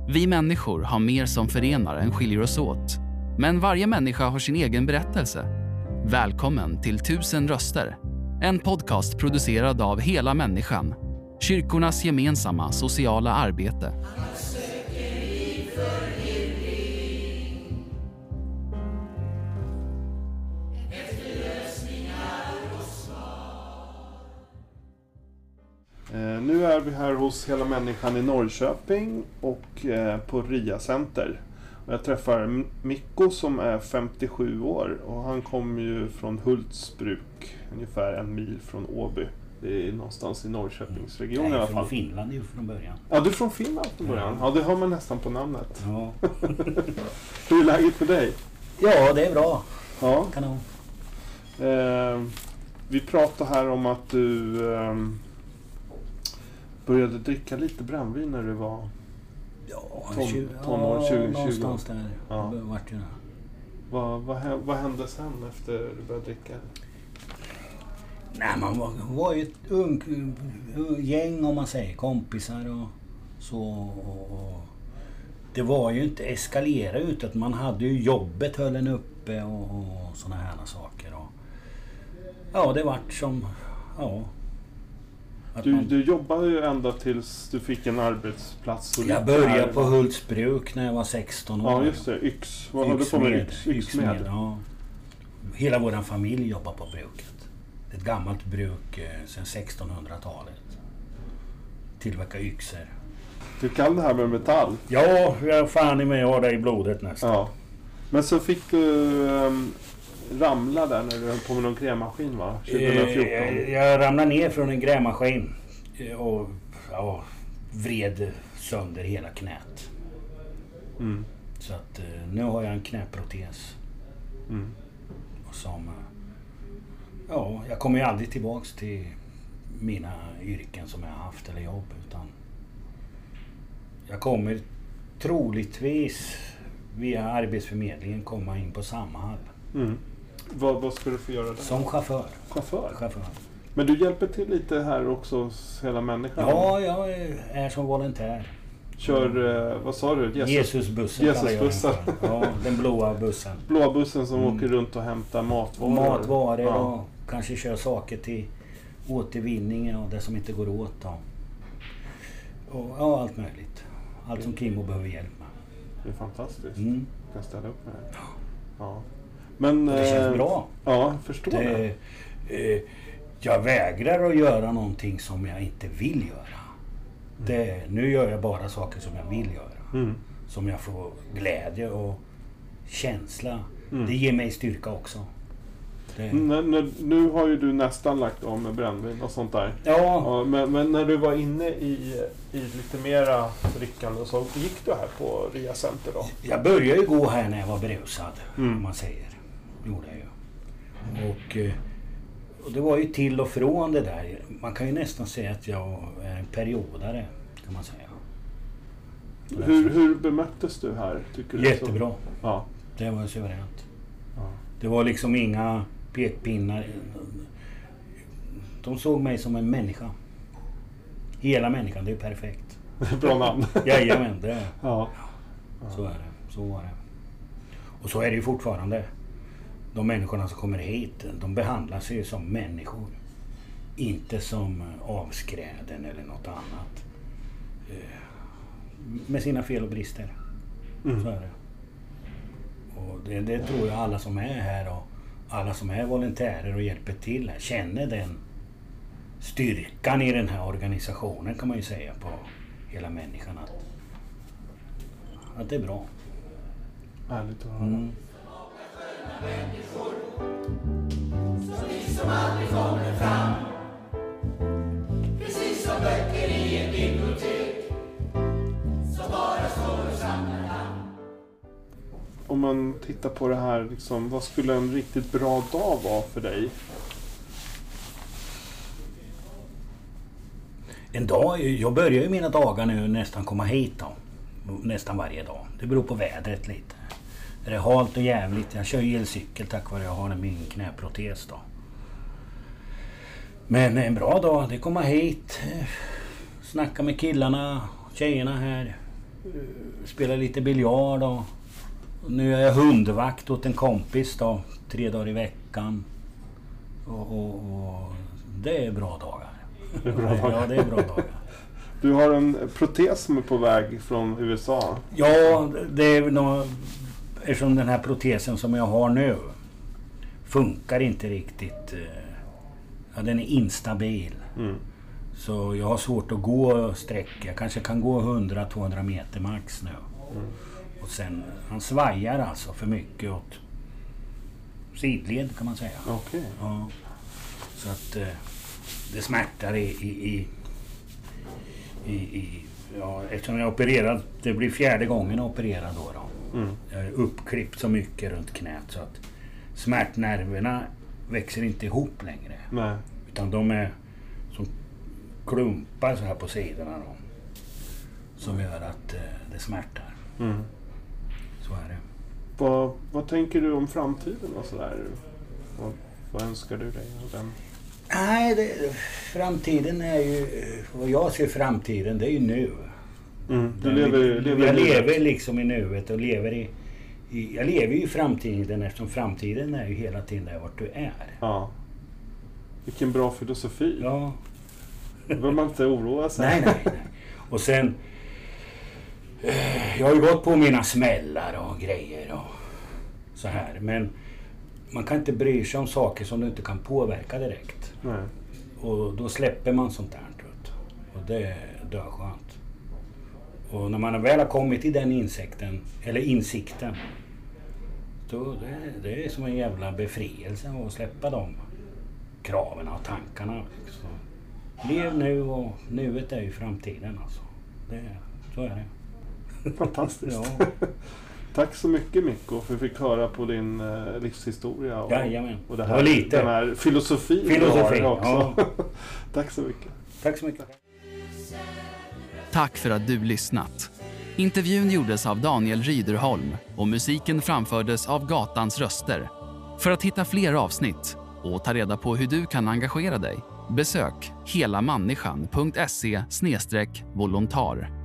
Vi människor har mer som förenar än skiljer oss åt. Men varje människa har sin egen berättelse. Välkommen till 1000 röster. En podcast producerad av Hela Människan. Kyrkornas gemensamma sociala arbete. Nu är vi här hos Hela Människan i Norrköping och på RIA Center. Jag träffar Mikko som är 57 år och han kommer ju från Hultsbruk, ungefär 1 mil från Åby. Det är någonstans i Norrköpingsregionen i alla fall. Jag är från Finland ju från början. Ja, du är från Finland från början. Ja, det har man nästan på namnet. Ja. Hur är läget för dig? Ja, det är bra. Ja. Kanon. Vi pratar här om att du började dricka lite brännvin när du var tonår, 20. Någonstans där. Ja. Vart ju Vad hände sen efter du började dricka? Nej, man var ju ett gäng om man säger, kompisar och så. Och det var ju inte eskalera utan man hade ju jobbet höll en uppe och såna här saker. Och, ja, det vart som... Ja. Du jobbade ju ända tills du fick en arbetsplats. Jag började på Hultsbruk när jag var 16 år. Ja, just det. Vad höll du på med? Yxmed. Ja. Hela vår familj jobbar på bruket. Det är ett gammalt bruk sedan 1600-talet. Tillverkar yxor. Du kan det här med metall? Ja, jag fan i mig har det i blodet nästan. Ja. Men så fick du ramla där när du höll på med någon grävmaskin, va? 2014. Jag ramlade ner från en grävmaskin och vred sönder hela knät. Mm. Så att nu har jag en knäprotes. Mm. Och som... Ja, jag kommer ju aldrig tillbaks till mina yrken som jag har haft eller jobb, utan jag kommer troligtvis via Arbetsförmedlingen komma in på Samhall. Mm. Vad ska du få göra där? Som chaufför. Chaufför? Men du hjälper till lite här också hos Hela Människan? Ja, jag är som volontär. Kör, vad sa du? Jesusbussen. Jesusbussen. Ja, den blåa bussen. Blåa bussen som åker runt och hämtar matvaror. Matvaror och kanske kör saker till återvinning och det som inte går åt. Och allt möjligt. Allt som Kimmo behöver hjälp med. Det är fantastiskt. Mm. Jag kan ställa upp med det. Ja. Men, det känns bra. Ja, jag förstår det. Jag vägrar att göra någonting som jag inte vill göra. Nu gör jag bara saker som jag vill göra. Mm. Som jag får glädje och känsla. Mm. Det ger mig styrka också. Nu har ju du nästan lagt om med brännvin och sånt där. Ja. Men när du var inne i lite mera drickande så gick du här på RIA Center då? Jag började ju gå här när jag var berusad, om man säger. Gjorde jag ju. Och det var ju till och från det där. Man kan ju nästan säga att jag är en periodare, kan man säga. Hur bemöttes du här, tycker du? Jättebra. Ja. Det var suveränt. Ja. Det var liksom inga pekpinnar. De såg mig som en människa. Hela människan, det är perfekt. Bra namn. Jajamän, det är. Ja. Så är det. Så var det. Och så är det ju fortfarande. De människorna som kommer hit, de behandlas ju som människor. Inte som avskräden eller något annat. Med sina fel och brister. Så är det. Och det tror jag alla som är här och alla som är volontärer och hjälper till här känner den styrkan i den här organisationen, kan man ju säga, på Hela Människan, att det är bra. Härligt att höra. Så vi som aldrig kommer fram, precis som böcker i en bibliotek som bara står och samlar namn. Om man tittar på det här, liksom, vad skulle en riktigt bra dag vara för dig? En dag, jag börjar ju mina dagar nu nästan komma hit då. Nästan varje dag. Det beror på vädret lite. Det är halt och jävligt. Jag kör elcykel tack vare jag har min knäprotes då. Men en bra dag, det kommer hit. Snacka med killarna, tjejerna här. spelar lite biljard och nu är jag hundvakt åt en kompis då, 3 dagar i veckan. Och det är bra dagar. Det är bra dagar. Ja, det är bra dagar. Du har en protes som är på väg från USA. Ja, det är nog, eftersom den här protesen som jag har nu funkar inte riktigt. Ja, den är instabil. Så jag har svårt att gå sträckor. Jag kanske kan gå 100-200 meter max nu. Och sen, han svajar alltså för mycket åt sidled kan man säga. Okej. Ja. Så att det smärtar ja, eftersom jag är opererad, det blir 4:e gången jag opererar då. Jag är uppklippt så mycket runt knät så att smärtnerverna växer inte ihop längre. Nej. Utan de är som klumpar så här på sidorna då, som gör att det smärtar. Så är det. Vad tänker du om framtiden och sådär? Vad önskar du dig av den? Nej, framtiden är ju... Vad jag ser framtiden, det är ju nu. Du lever jag lever liksom i nuet och lever jag lever ju i framtiden eftersom framtiden är ju hela tiden där vart du är. Ja. Vilken bra filosofi. Ja. Då behöver man inte oroa sig. Nej. Och sen... Jag har ju gått på mina smällar och grejer och så här. Men man kan inte bry sig om saker som du inte kan påverka direkt. Nej. Och då släpper man sånt där. Och det är döskönt. Och när man väl har kommit i den insikten. Då det är som en jävla befrielse att släppa de kraven och tankarna. Så lev nu och nuet är ju framtiden alltså. Så är det. Fantastiskt. Ja. Tack så mycket Mikko för att vi fick höra på din livshistoria och, och det här, lite. Den här filosofin du har också. Ja. Tack så mycket. Tack så mycket. Tack för att du lyssnat. Intervjun gjordes av Daniel Ryderholm och musiken framfördes av Gatans röster. För att hitta fler avsnitt och ta reda på hur du kan engagera dig, besök helamänniskan.se/volontar.